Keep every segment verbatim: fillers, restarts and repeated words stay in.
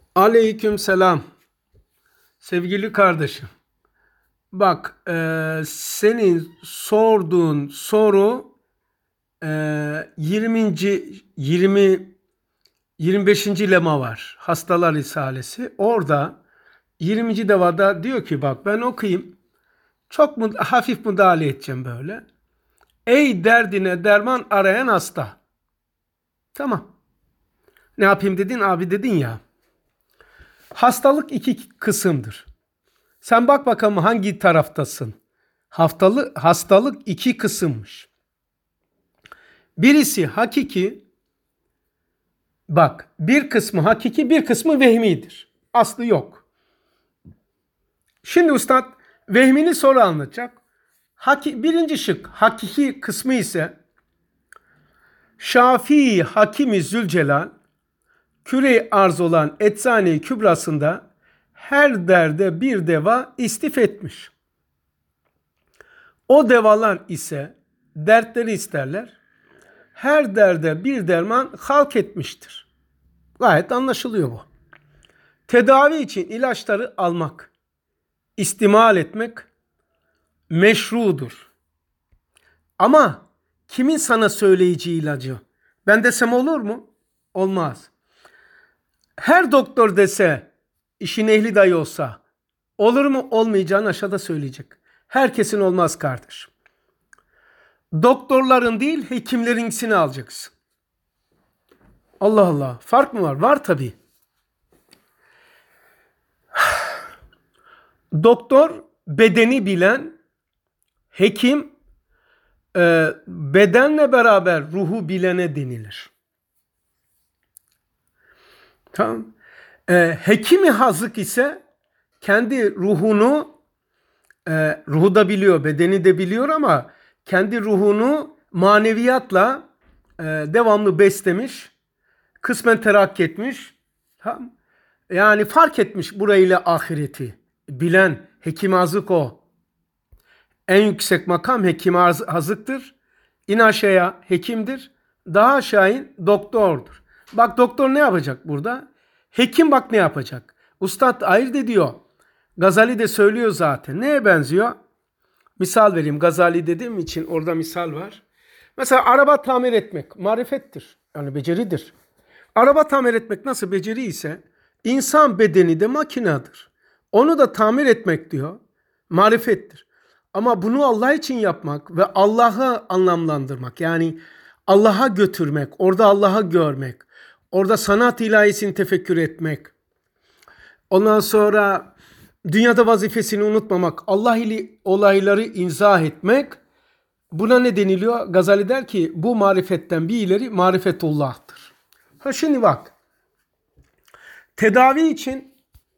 Aleyküm selam. Sevgili kardeşim. Bak, eee, senin sorduğun soru eee yirminci. yirmi yirmi beşinci lema var. Hastalar Risalesi. Orada yirminci devada diyor ki, bak ben okuyayım. Çok mu, hafif müdahale edeceğim böyle. Ey derdine derman arayan hasta. Tamam. Ne yapayım dedin abi, dedin ya. Hastalık iki kısımdır. Sen bak bakalım hangi taraftasın. Haftalı, hastalık iki kısımmış. Birisi hakiki, bak bir kısmı hakiki, bir kısmı vehmidir. Aslı yok. Şimdi ustad vehmini sonra anlatacak. Haki, birinci şık hakiki kısmı ise Şafii Hakimi Zülcelal küre arz olan Eczane-i Kübrası'nda her derde bir deva istif etmiş. O devalar ise dertleri isterler. Her derde bir derman halk etmiştir. Gayet anlaşılıyor bu. Tedavi için ilaçları almak, istimal etmek meşrudur. Ama kimin sana söyleyici ilacı? Ben desem olur mu? Olmaz. Her doktor dese, işin ehli dahi olsa, olur mu olmayacağını aşağıda söyleyecek. Herkesin olmaz kardeşim. Doktorların değil, hekimlerinkisini alacaksın. Allah Allah. Fark mı var? Var tabii. Doktor bedeni bilen, hekim e, bedenle beraber ruhu bilene denilir. Tamam. E, hekimi hazık ise kendi ruhunu, e, ruhu da biliyor, bedeni de biliyor ama kendi ruhunu maneviyatla e, devamlı beslemiş, kısmen terakki etmiş. Tamam. Yani fark etmiş burayla ahireti. Bilen, hekim hazık o. En yüksek makam hekim hazıktır. İn aşağıya hekimdir. Daha aşağı in doktordur. Bak doktor ne yapacak burada? Hekim bak ne yapacak? Ustad ayırt ediyor. Gazali de söylüyor zaten. Neye benziyor? Misal vereyim. Gazali dediğim için orada misal var. Mesela araba tamir etmek marifettir. Yani beceridir. Araba tamir etmek nasıl beceri ise insan bedeni de makinedir. Onu da tamir etmek diyor. Marifettir. Ama bunu Allah için yapmak ve Allah'ı anlamlandırmak, yani Allah'a götürmek, orada Allah'ı görmek, orada sanat ilahisini tefekkür etmek, ondan sonra dünyada vazifesini unutmamak, Allah ile olayları izah etmek, buna ne deniliyor? Gazali der ki bu marifetten bir ileri marifetullah'tır. Ha şimdi bak, tedavi için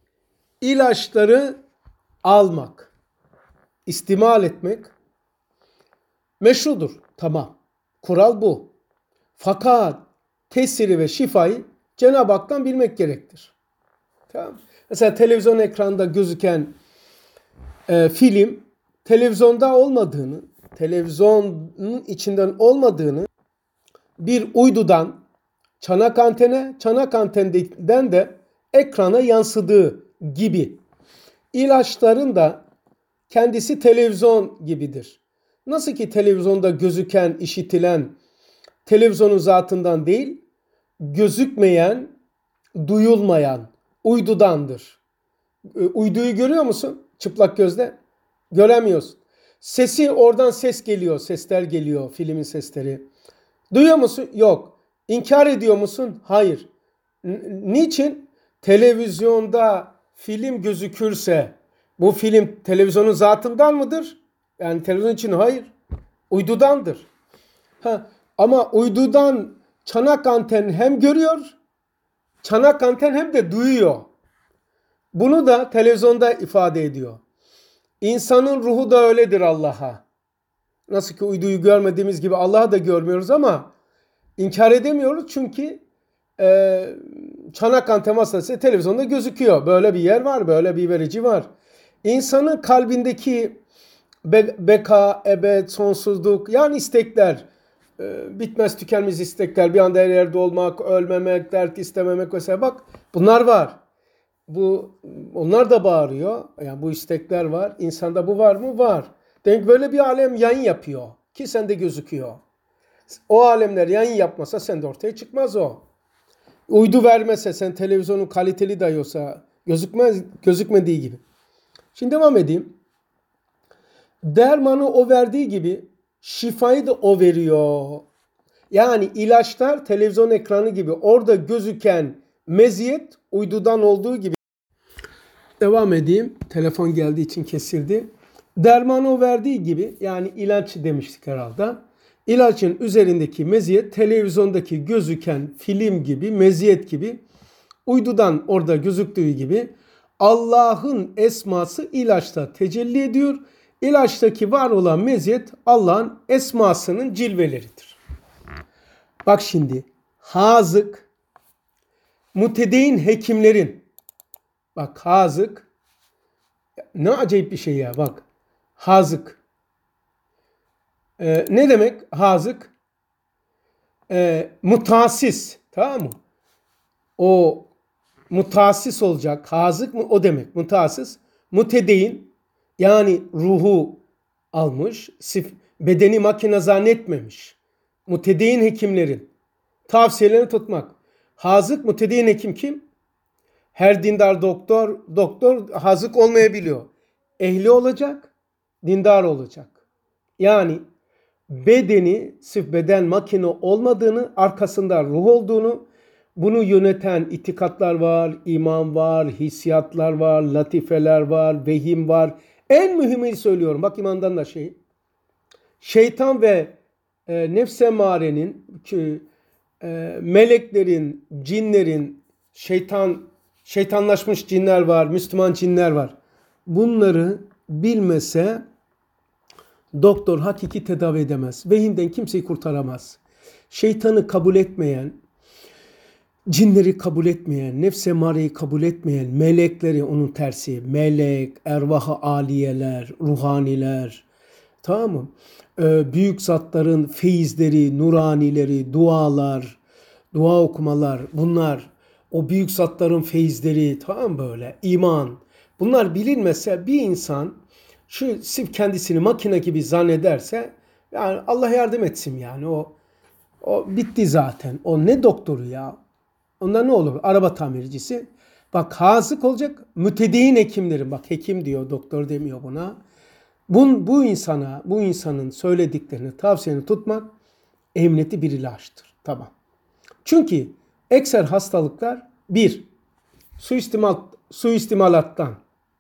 ilaçları almak, istimal etmek meşrudur. Tamam. Kural bu. Fakat tesiri ve şifayı Cenab-ı Hak'tan bilmek gerektir. Tamam. Mesela televizyon ekranında gözüken e, film televizyonda olmadığını, televizyonun içinden olmadığını bir uydudan çanak antene, çanak antenden de ekrana yansıdığı gibi ilaçların da kendisi televizyon gibidir. Nasıl ki televizyonda gözüken, işitilen televizyonun zatından değil, gözükmeyen, duyulmayan uydudandır. Uyduyu görüyor musun? Çıplak gözle göremiyorsun. Sesi, oradan ses geliyor, sesler geliyor, filmin sesleri. Duyuyor musun? Yok. İnkar ediyor musun? Hayır. N- niçin? Televizyonda film gözükürse bu film televizyonun zatından mıdır? Yani televizyon için hayır. Uydudandır. Ha, ama uydudan çanak anten hem görüyor, çanak anten hem de duyuyor. Bunu da televizyonda ifade ediyor. İnsanın ruhu da öyledir Allah'a. Nasıl ki uyduyu görmediğimiz gibi Allah'ı da görmüyoruz ama inkar edemiyoruz çünkü e, çanak anten vasıtasıyla televizyonda gözüküyor. Böyle bir yer var, böyle bir verici var. İnsanın kalbindeki be- beka, ebed, sonsuzluk, yani istekler, e, bitmez tükenmez istekler, bir anda her yerde olmak, ölmemek, dert istememek vesaire, bak bunlar var. Bu onlar da bağırıyor. Yani bu istekler var. İnsanda bu var mı? Var. Demek böyle bir alem yayın yapıyor ki sende gözüküyor. O alemler yayın yapmasa sende ortaya çıkmaz o. Uydu vermese, sen televizyonun kaliteli dahi olsa gözükmez, gözükmediği gibi. Şimdi devam edeyim. Dermanı o verdiği gibi şifayı da o veriyor. Yani ilaçlar televizyon ekranı gibi orada gözüken meziyet uydudan olduğu gibi. Devam edeyim. Telefon geldiği için kesildi. Dermanı o verdiği gibi, yani ilaç demiştik herhalde. İlacın üzerindeki meziyet televizyondaki gözüken film gibi, meziyet gibi, uydudan orada gözüktüğü gibi Allah'ın esması ilaçta tecelli ediyor. İlaçtaki var olan meziyet Allah'ın esmasının cilveleridir. Bak şimdi, hazık, mutedeyin hekimlerin, bak hazık, ne acayip bir şey ya, bak hazık. Ee, ne demek hazık? Ee, mutasis, tamam mı? O mutasis olacak, hazık mı o demek, mutasis. Mutedeyin, yani ruhu almış, bedeni makine zannetmemiş. Mutedeyin hekimlerin tavsiyelerini tutmak. Hazık, mutedeyin hekim kim? Her dindar doktor, doktor hazık olmayabiliyor. Ehli olacak, dindar olacak. Yani bedeni, sırf beden makine olmadığını, arkasında ruh olduğunu, bunu yöneten itikatlar var, iman var, hissiyatlar var, latifeler var, vehim var. En mühimini söylüyorum. Bak imandan da şey. Şeytan ve e, nefs-i emarenin, e, meleklerin, cinlerin, şeytan, şeytanlaşmış cinler var, Müslüman cinler var. Bunları bilmese doktor hakiki tedavi edemez. Vehimden kimseyi kurtaramaz. Şeytanı kabul etmeyen, cinleri kabul etmeyen, nefs-i emareyi kabul etmeyen, melekleri onun tersi, melek, ervah-ı aliyeler, ruhaniler, tamam mı? Ee, büyük zatların feyizleri, nuranileri, dualar, dua okumalar, bunlar, o büyük zatların feyizleri, tamam mı böyle? İman. Bunlar bilinmese bir insan şu sırf kendisini makine gibi zannederse, yani Allah yardım etsin yani, o o bitti zaten. O ne doktoru ya? Onda ne olur? Araba tamircisi. Bak hazık olacak. Mütedeyin hekimlerin. Bak hekim diyor, doktor demiyor buna. Bu, bu insana, bu insanın söylediklerini, tavsiyeni tutmak emniyeti bir ilaçtır. Tamam. Çünkü ekser hastalıklar bir, suistimal, suistimalattan.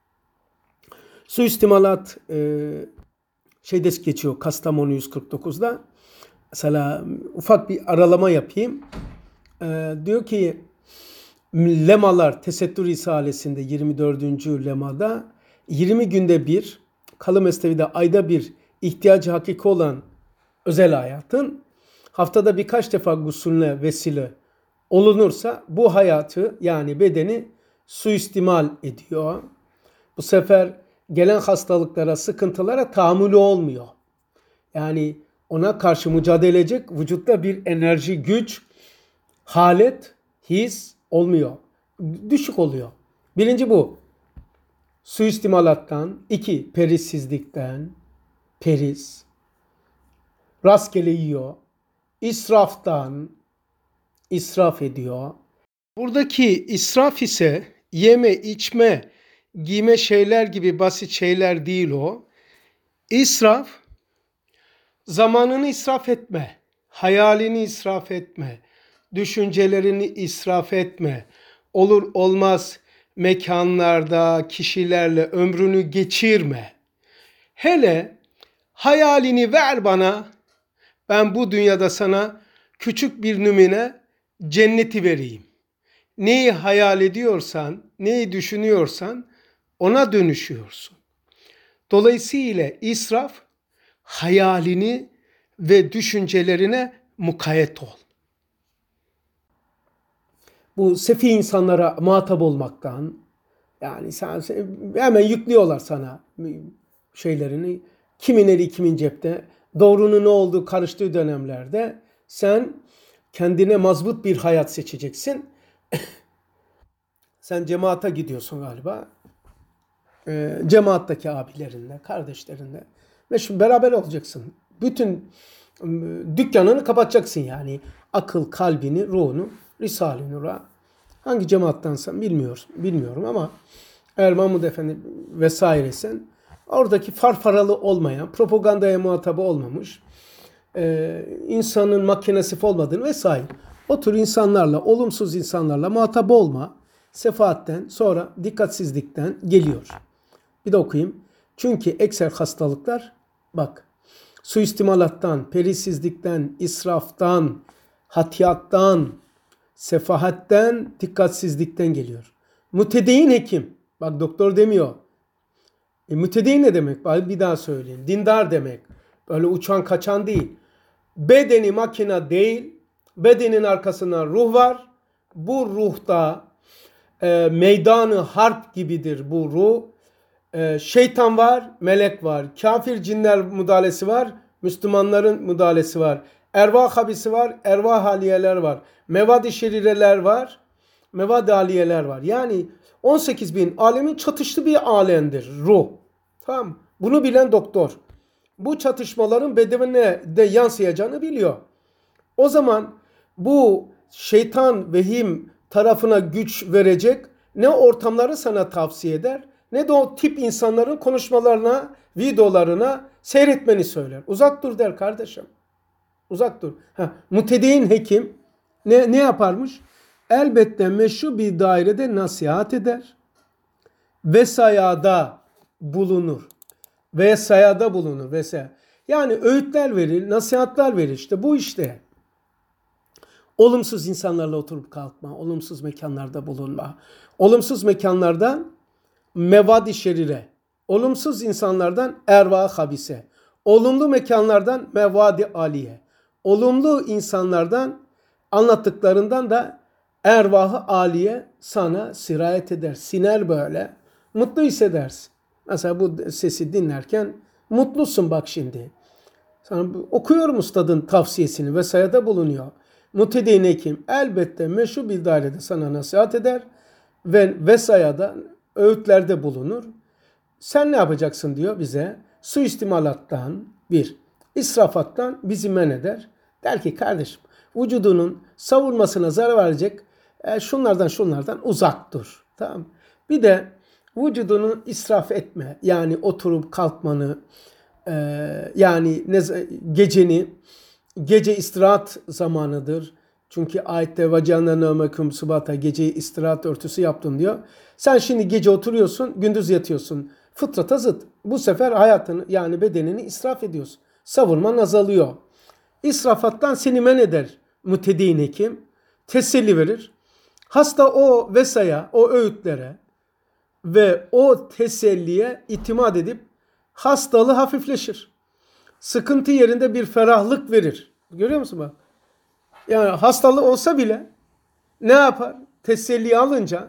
Suistimalat e, şeyde geçiyor Kastamonu yüz kırk dokuzda. Mesela ufak bir aralama yapayım. Ee, diyor ki lemalar Tesettür Risalesi'nde yirmi dördüncü lemada yirmi günde bir, Kalı Mesnevi'de ayda bir ihtiyacı hakiki olan özel hayatın haftada birkaç defa gusülüne vesile olunursa bu hayatı, yani bedeni suistimal ediyor. Bu sefer gelen hastalıklara, sıkıntılara tahammülü olmuyor. Yani ona karşı mücadele edecek vücutta bir enerji, güç, halet, his olmuyor. Düşük oluyor. Birinci bu. Suistimalattan. İki, perissizlikten. Peris. Rastgele yiyor. İsraftan. İsraf ediyor. Buradaki israf ise yeme, içme, giyme şeyler gibi basit şeyler değil o. İsraf, zamanını israf etme, hayalini israf etme, düşüncelerini israf etme, olur olmaz mekanlarda, kişilerle ömrünü geçirme. Hele hayalini ver bana, ben bu dünyada sana küçük bir numune cenneti vereyim. Neyi hayal ediyorsan, neyi düşünüyorsan ona dönüşüyorsun. Dolayısıyla israf, hayalini ve düşüncelerine mukayyet ol. Bu sefi insanlara muhatap olmaktan, yani sen, hemen yüklüyorlar sana şeylerini, kimin eli kimin cepte, doğrunun ne olduğu karıştığı dönemlerde sen kendine mazbut bir hayat seçeceksin. Sen cemaate gidiyorsun galiba. E, cemaattaki abilerinle, kardeşlerinle. Ve şimdi beraber olacaksın. Bütün e, dükkanını kapatacaksın yani. Akıl, kalbini, ruhunu, Risale-i Nur'a. Hangi cemaattansan bilmiyorum, bilmiyorum ama eğer Mahmud Efendi vesairesen oradaki farfaralı olmayan, propagandaya muhatabı olmamış, e, insanın makinesi olmadığını vesaire. O tür insanlarla, olumsuz insanlarla muhatap olma, sefaatten sonra dikkatsizlikten geliyor. Bir de okuyayım. Çünkü ekser hastalıklar, bak, suistimalattan, perisizlikten, israftan, hatiyattan, sefahatten, dikkatsizlikten geliyor. Mütedeyyin hekim, bak doktor demiyor. E, mütedeyyin ne demek? Bak bir daha söyleyeyim. Dindar demek. Böyle uçan kaçan değil. Bedeni makine değil. Bedenin arkasında ruh var. Bu ruhta e, meydanı harp gibidir bu ruh. E, şeytan var, melek var. Kafir cinler müdahalesi var. Müslümanların müdahalesi var. Ervah habisi var, ervah haliyeler var. Mevad-i şerireler var, mevad-i haliyeler var. Yani on sekiz bin alemin çatıştığı bir alemdir ruh. Tamam. Bunu bilen doktor. Bu çatışmaların bedenine de yansıyacağını biliyor. O zaman bu şeytan vehim tarafına güç verecek ne ortamları sana tavsiye eder ne de o tip insanların konuşmalarına, videolarına seyretmeni söyler. Uzak dur der kardeşim. Uzak dur. Ha, mütedeyyin hekim ne, ne yaparmış? Elbette meşru bir dairede nasihat eder. Vesayada bulunur. Vesayada bulunur. Vesaya. Yani öğütler verir, nasihatler verir. İşte bu işte. Olumsuz insanlarla oturup kalkma. Olumsuz mekanlarda bulunma. Olumsuz mekanlardan mevad-i şerire. Olumsuz insanlardan erva habise. Olumlu mekanlardan mevad-i aliye. Olumlu insanlardan anlattıklarından da ervah-ı aliye sana sirayet eder. Siner böyle. Mutlu hissedersin. Mesela bu sesi dinlerken mutlusun bak şimdi. Sana okuyorum ustadın tavsiyesini ve sayada bulunuyor. Mütedeyyin hekim elbette meşru bir dairede sana nasihat eder ve vesayada öğütlerde bulunur. Sen ne yapacaksın diyor bize. Suistimalattan bir, israfattan bizi men eder. Der ki kardeşim vücudunun savunmasına zarar verecek e, şunlardan şunlardan uzak dur. Tamam. Bir de vücudunu israf etme. Yani oturup kalkmanı e, yani ne, geceni gece istirahat zamanıdır. Çünkü ayette vecana nevmekum subata geceyi istirahat örtüsü yaptım diyor. Sen şimdi gece oturuyorsun, gündüz yatıyorsun. Fıtrata zıt. Bu sefer hayatını yani bedenini israf ediyorsun. Savunman azalıyor. İsrafattan seni men eder mütedeyyin hekim. Teselli verir. Hasta o vesaya, o öğütlere ve o teselliye itimat edip hastalığı hafifleşir. Sıkıntı yerinde bir ferahlık verir. Görüyor musun bak? Yani hastalığı olsa bile ne yapar? Teselli alınca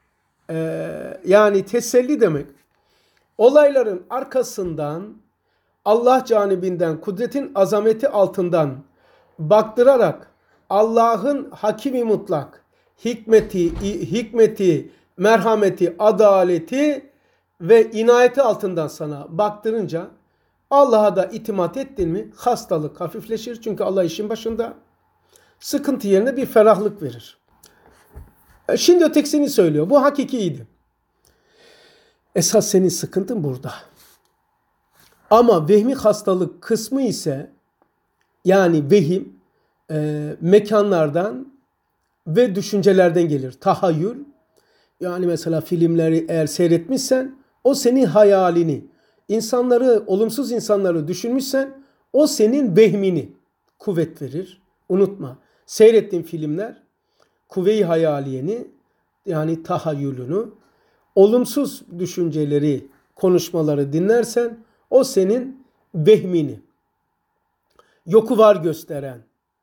e, yani teselli demek olayların arkasından Allah canibinden kudretin azameti altından baktırarak Allah'ın hakimi mutlak hikmeti, hikmeti, merhameti, adaleti ve inayeti altından sana baktırınca Allah'a da itimat ettin mi hastalık hafifleşir. Çünkü Allah işin başında. Sıkıntı yerine bir ferahlık verir. Şimdi ötekisini söylüyor. Bu hakikiydi. Esas senin sıkıntın burada. Ama vehmi hastalık kısmı ise yani vehim e, mekanlardan ve düşüncelerden gelir. Tahayyül yani mesela filmleri eğer seyretmişsen o senin hayalini, insanları, olumsuz insanları düşünmüşsen o senin vehmini kuvvet verir. Unutma. Seyrettiğin filmler kuvve-i hayaliyeni yani tahayyülünü, olumsuz düşünceleri, konuşmaları dinlersen o senin vehmini, yoku var gösteren.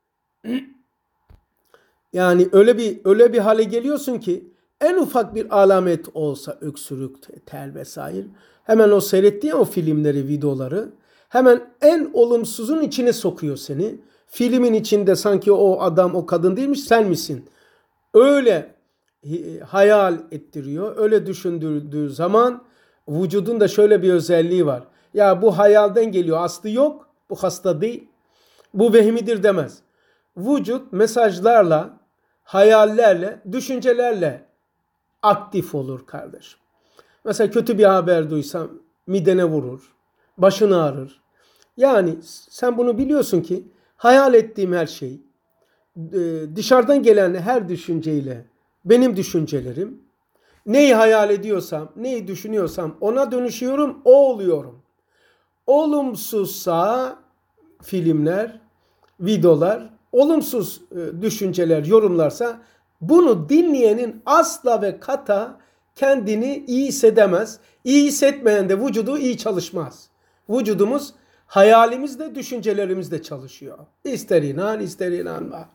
Yani öyle bir öyle bir hale geliyorsun ki en ufak bir alamet olsa öksürük, ter vesaire hemen o seyrettiğin o filmleri, videoları hemen en olumsuzun içine sokuyor seni. Filmin içinde sanki o adam, o kadın değilmiş, sen misin? Öyle hayal ettiriyor. Öyle düşündürdüğü zaman vücudun da şöyle bir özelliği var. Ya bu hayalden geliyor, aslı yok, bu hasta değil, bu vehmidir demez. Vücut mesajlarla, hayallerle, düşüncelerle aktif olur kardeşim. Mesela kötü bir haber duysam midene vurur, başın ağrır. Yani sen bunu biliyorsun ki hayal ettiğim her şey, dışarıdan gelen her düşünceyle benim düşüncelerim, neyi hayal ediyorsam, neyi düşünüyorsam ona dönüşüyorum, o oluyorum. Olumsuzsa filmler, videolar, olumsuz düşünceler, yorumlarsa bunu dinleyenin asla ve kata kendini iyi hissedemez. İyi hissetmeyen de vücudu iyi çalışmaz. Vücudumuz hayalimizde, düşüncelerimizde çalışıyor. İster inan, ister inanma.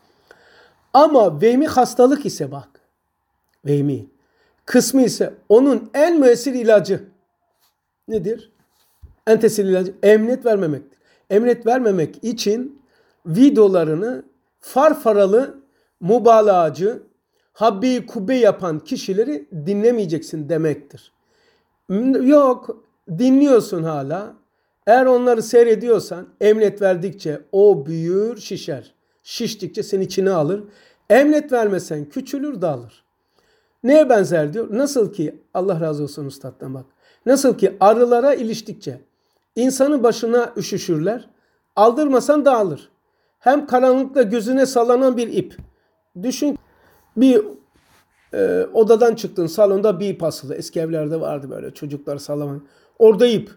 Ama vehmi hastalık ise bak, vehmi kısmı ise onun en müessir ilacı nedir? En tesir ilacı emniyet vermemektir. Emniyet vermemek için videolarını farfaralı, mübalağacı, habbi kubbe yapan kişileri dinlemeyeceksin demektir. Yok, dinliyorsun hala. Eğer onları seyrediyorsan emniyet verdikçe o büyür, şişer. Şiştikçe seni içine alır. Emniyet vermesen küçülür, dağılır. Neye benzer diyor? Nasıl ki, Allah razı olsun üstaddan bak. Nasıl ki arılara iliştikçe insanın başına üşüşürler. Aldırmasan dağılır. Hem karanlıkta gözüne sallanan bir ip. Düşün, bir e, odadan çıktın, salonda bir ip asılı. Eski evlerde vardı böyle çocuklar sallaman. Orada ip.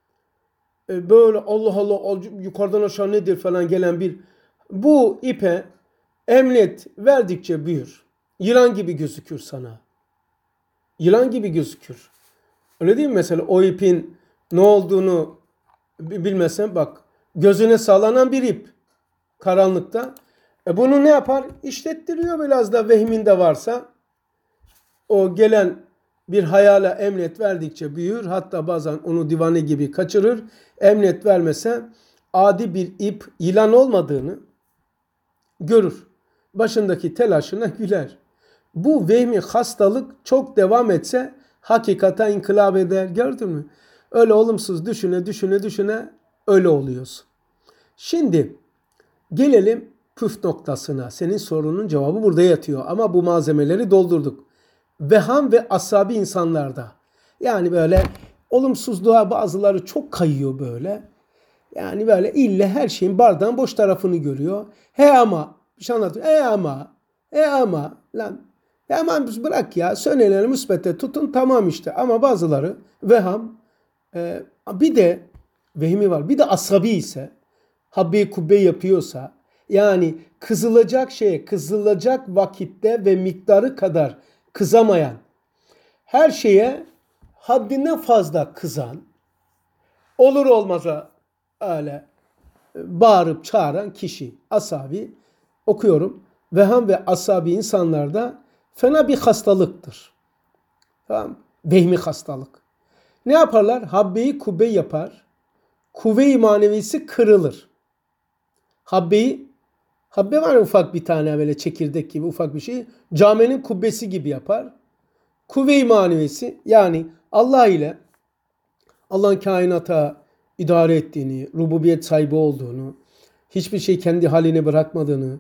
E, böyle Allah Allah yukarıdan aşağı nedir falan gelen bir. Bu ipe emniyet verdikçe büyür. Yılan gibi gözükür sana. Yılan gibi gözükür. Öyle değil mi? Mesela o ipin ne olduğunu bilmesen bak. Gözüne sallanan bir ip. Karanlıkta. E bunu ne yapar? İşlettiriyor biraz da vehminde varsa. O gelen bir hayale emniyet verdikçe büyür. Hatta bazen onu divane gibi kaçırır. Emniyet vermese adi bir ip, yılan olmadığını görür. Başındaki telaşına güler. Bu vehmi hastalık çok devam etse hakikata inkılap eder. Gördün mü? Öyle olumsuz düşüne düşüne düşüne öyle oluyorsun. Şimdi gelelim püf noktasına. Senin sorunun cevabı burada yatıyor. Ama bu malzemeleri doldurduk. Veham ve asabi insanlarda. Yani böyle olumsuzluğa bazıları çok kayıyor böyle. Yani böyle ille her şeyin bardağın boş tarafını görüyor. He ama bir şey anlatıyor. He ama. He ama. Lan. He aman bırak ya. Sönelerini müsbete tutun tamam işte. Ama bazıları veham. E, bir de vehmi var. Bir de asabi ise. Habbe kubbe yapıyorsa. Yani kızılacak şeye kızılacak vakitte ve miktarı kadar kızamayan. Her şeye haddinden fazla kızan. Olur olmaza öyle bağırıp çağıran kişi. Asabi okuyorum. Veham ve asabi insanlarda fena bir hastalıktır. Tamam. Vehmi hastalık. Ne yaparlar? Habbeyi kubbe yapar. Kuvve-i manevisi kırılır. Habbeyi, habbe var ufak bir tane böyle çekirdek gibi ufak bir şey. Caminin kubbesi gibi yapar. Kuvve-i manevisi yani Allah ile Allah'ın kainata idare ettiğini, rububiyet sahibi olduğunu, hiçbir şey kendi haline bırakmadığını,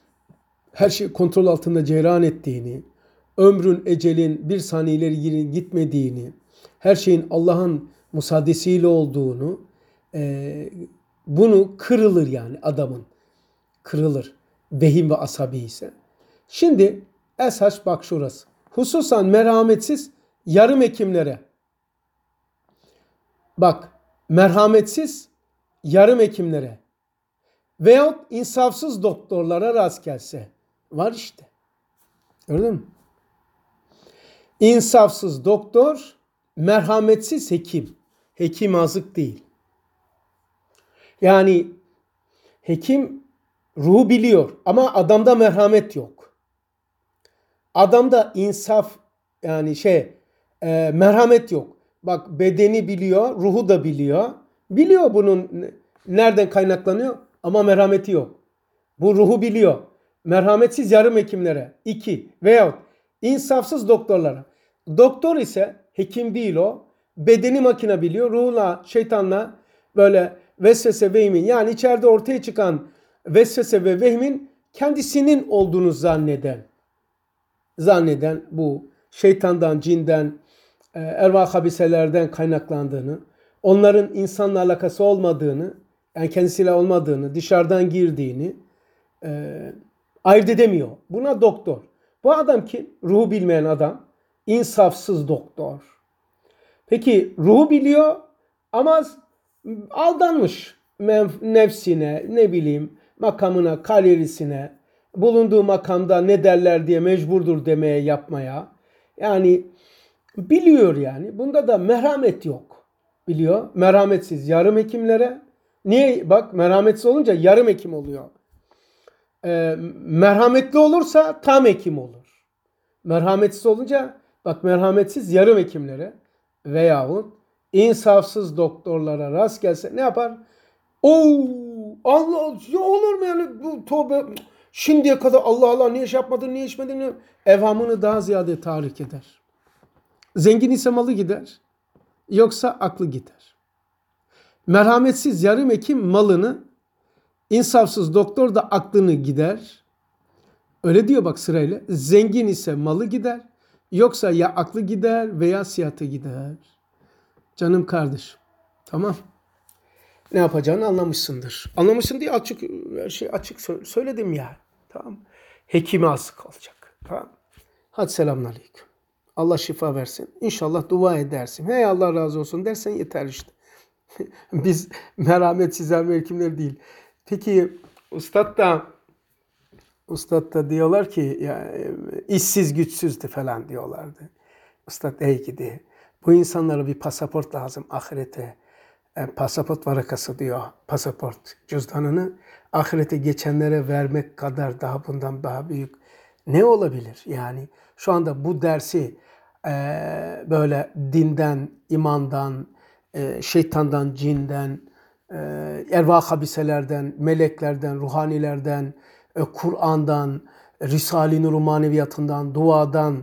her şey kontrol altında cereyan ettiğini, ömrün, ecelin bir saniye ileri gitmediğini, her şeyin Allah'ın müsaadesiyle olduğunu, e, bunu kırılır yani adamın. Kırılır. Vehim ve asabi ise. Şimdi esas bak şurası. Hususan merhametsiz yarım hekimlere. Bak merhametsiz yarım hekimlere veyahut insafsız doktorlara rast gelse. Var işte. Gördün mü? İnsafsız doktor, merhametsiz hekim. Hekim azık değil. Yani hekim ruhu biliyor ama adamda merhamet yok. Adamda insaf yani şey e, merhamet yok. Bak bedeni biliyor, ruhu da biliyor. Biliyor bunun nereden kaynaklanıyor ama merhameti yok. Bu ruhu biliyor. Merhametsiz yarım hekimlere iki veyahut İnsafsız doktorlara. Doktor ise hekim değil o. Bedeni makine biliyor. Ruhla, şeytanla böyle vesvese vehmin yani içeride ortaya çıkan vesvese ve vehmin kendisinin olduğunu zanneden zanneden bu şeytandan, cinden, ervah habiselerden kaynaklandığını, onların insanla alakası olmadığını, yani kendisiyle olmadığını, dışarıdan girdiğini e, ayırt edemiyor. Buna doktor. Bu adam ki ruhu bilmeyen adam, insafsız doktor. Peki ruhu biliyor ama aldanmış nefsine, ne bileyim makamına, kariyerisine, bulunduğu makamda ne derler diye mecburdur demeye, yapmaya. Yani biliyor yani. Bunda da merhamet yok. Biliyor. Merhametsiz yarım hekimlere. Niye? Bak merhametsiz olunca yarım hekim oluyor. Ee, merhametli olursa tam hekim olur. Merhametsiz olunca bak merhametsiz yarım hekimlere veyahut insafsız doktorlara rast gelse ne yapar? Oo, Allah ya olur mu yani bu tövbe şimdiye kadar Allah Allah niye iş yapmadın niye içmedin evhamını daha ziyade tahrik eder. Zengin ise malı gider yoksa aklı gider. Merhametsiz yarım hekim malını, insafsız doktor da aklını gider. Öyle diyor bak sırayla. Zengin ise malı gider yoksa ya aklı gider veya sihatı gider. Canım kardeş. Tamam. Ne yapacağını anlamışsındır. Anlamışsın diye açık her şey açık söyledim ya. Tamam. Hekime asık olacak. Tamam. Hadi selamünaleyküm. Allah şifa versin. İnşallah dua edersin. Hey Allah razı olsun dersen yeter işte. Biz merhametsiz hekimler değil. Peki ustad da ustad da diyorlar ki ya, işsiz güçsüzdü falan diyorlardı. Ustad ey gidi. Bu insanlara bir pasaport lazım ahirete. Yani pasaport varakası diyor. Pasaport cüzdanını ahirete geçenlere vermek kadar daha bundan daha büyük ne olabilir? Yani şu anda bu dersi e, böyle dinden, imandan, e, şeytandan, cinden, e, ervah habiselerden, meleklerden, ruhanilerden, e, Kur'an'dan, Risale-i Nur maneviyatından, duadan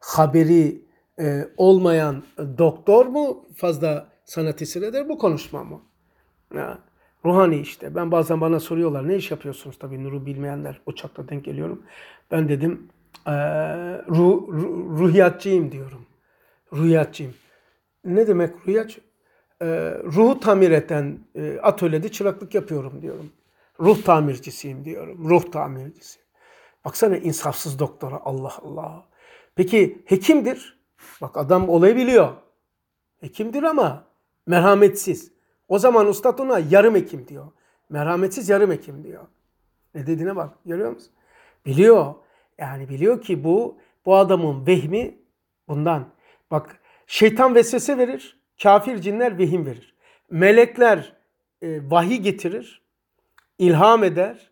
haberi e, olmayan doktor mu fazla sana tesir eder bu konuşma mı? Ya, ruhani işte. Ben bazen bana soruyorlar ne iş yapıyorsunuz? Tabii nuru bilmeyenler uçakta denk geliyorum. Ben dedim e, ruh, ruh, ruhiyatçıyım diyorum. Ruhiyatçıyım. Ne demek ruhiyatçı? E, ruhu tamir eden e, atölyede çıraklık yapıyorum diyorum. Ruh tamircisiyim diyorum. Ruh tamircisi. Baksana insafsız doktora Allah Allah. Peki hekimdir. Bak adam olayı biliyor. Hekimdir ama merhametsiz. O zaman ustad ona yarım hekim diyor. Merhametsiz yarım hekim diyor. Ne dediğine bak. Görüyor musun? Biliyor. Yani biliyor ki bu bu adamın vehmi bundan. Bak şeytan vesvese verir. Kafir cinler vehim verir. Melekler e, vahiy getirir. İlham eder.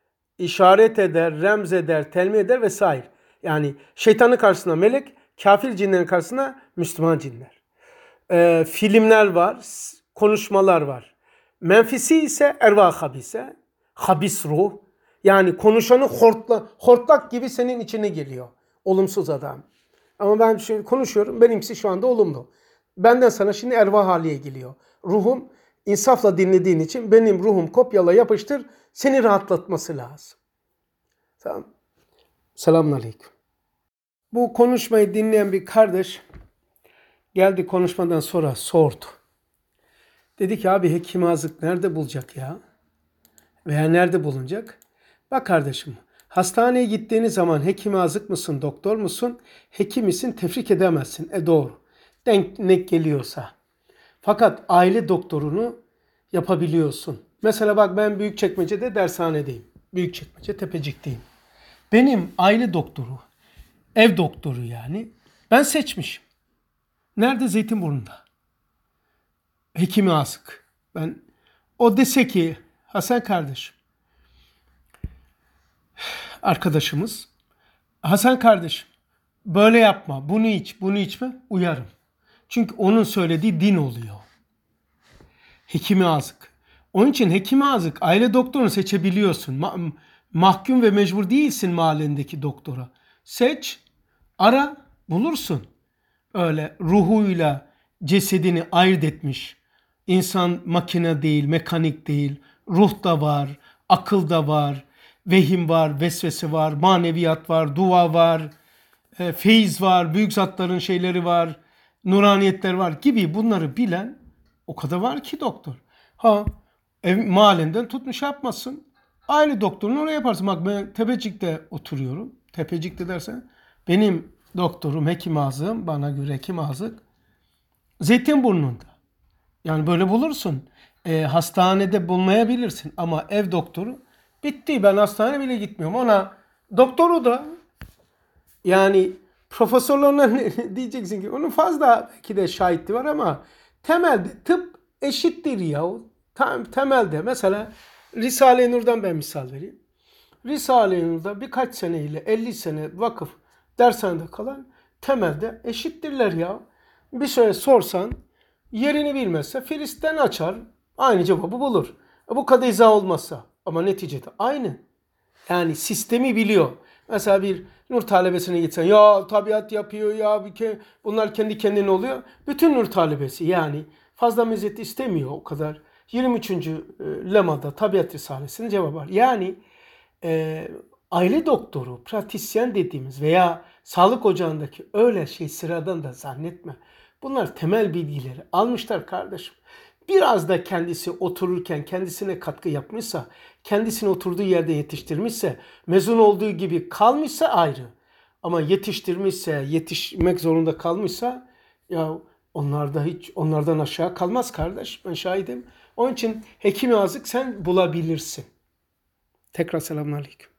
İşaret eder. Remz eder. Telmi eder vesaire. Yani şeytanın karşısına melek. Kafir cinlerin karşısına Müslüman cinler. E, filmler var, konuşmalar var. Menfisi ise ervah habise, habis ruh. Yani konuşanı hortla, hortlak gibi senin içine geliyor. Olumsuz adam. Ama ben şimdi konuşuyorum, benimkisi şu anda olumlu. Benden sana şimdi ervah haliye geliyor. Ruhum insafla dinlediğin için benim ruhum kopyala yapıştır, seni rahatlatması lazım. Tamam. Selamünaleyküm. Bu konuşmayı dinleyen bir kardeş geldi konuşmadan sonra sordu. Dedi ki abi hekim azık nerede bulacak ya? Veya nerede bulunacak? Bak kardeşim hastaneye gittiğiniz zaman hekim azık mısın, doktor musun? Hekim misin tefrik edemezsin. E doğru. Denk ne geliyorsa. Fakat aile doktorunu yapabiliyorsun. Mesela bak ben Büyükçekmece'de dershanedeyim. Büyükçekmece Tepecik'teyim. Benim aile doktoru, ev doktoru yani ben seçmişim. Nerede? Zeytinburnu'nda. Hekimi asık. Ben o dese ki Hasan kardeşim arkadaşımız Hasan kardeşim böyle yapma. Bunu iç, bunu içme. Uyarım. Çünkü onun söylediği din oluyor. Hekimi azık. Onun için hekimi azık aile doktorunu seçebiliyorsun. Ma- mahkum ve mecbur değilsin mahallendeki doktora. Seç. Ara, bulursun. Öyle ruhuyla cesedini ayırt etmiş. İnsan makine değil, mekanik değil. Ruh da var, akıl da var, vehim var, vesvese var, maneviyat var, dua var, e, feyiz var, büyük zatların şeyleri var, nuraniyetler var gibi bunları bilen o kadar var ki doktor. Ha, ev, mahallenden tutmuş yapmasın. Aynı doktorun oraya yaparsın. Bak ben Tepecik'te oturuyorum. Tepecik'te dersen benim doktorum, hekim ağzım, bana göre hekim ağzı Zeytinburnu'nda. Yani böyle bulursun. E, hastanede bulmayabilirsin ama ev doktoru bitti. Ben hastaneye bile gitmiyorum. Ona doktoru da yani profesörlerine diyeceksin ki onun fazla belki de şahitliği var ama temelde tıp eşittir ya. Tam temelde mesela Risale-i Nur'dan ben misal vereyim. Risale-i Nur'da birkaç seneyle elli sene vakıf dershanede kalan temelde eşittirler ya. Bir şöyle sorsan yerini bilmezse Filistin açar. Aynı cevabı bulur. E bu kadar izah olmazsa ama neticede aynı. Yani sistemi biliyor. Mesela bir nur talebesine gitsen ya tabiat yapıyor ya bir ke bunlar kendi kendine oluyor. Bütün nur talebesi yani fazla meziyet istemiyor o kadar. yirmi üçüncü lemada tabiat risalesinin cevabı var. Yani e, aile doktoru, pratisyen dediğimiz veya sağlık ocağındaki öyle şey sıradan da zannetme. Bunlar temel bilgileri almışlar kardeşim. Biraz da kendisi otururken kendisine katkı yapmışsa, kendisini oturduğu yerde yetiştirmişse, mezun olduğu gibi kalmışsa ayrı. Ama yetiştirmişse, yetişmek zorunda kalmışsa ya onlar da hiç onlardan aşağı kalmaz kardeş. Ben şahidim. Onun için hekim azık sen bulabilirsin. Tekrar selamünaleyküm.